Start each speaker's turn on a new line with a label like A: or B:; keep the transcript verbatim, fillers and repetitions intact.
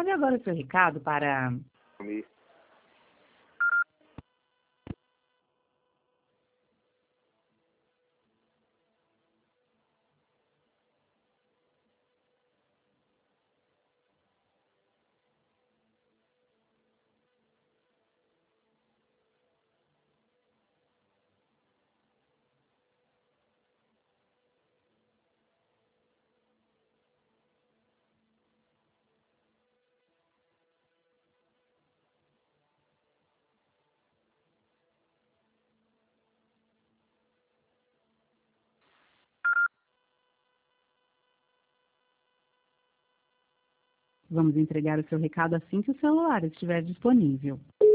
A: Grave agora o seu recado para... Vamos entregar o seu recado assim que o celular estiver disponível.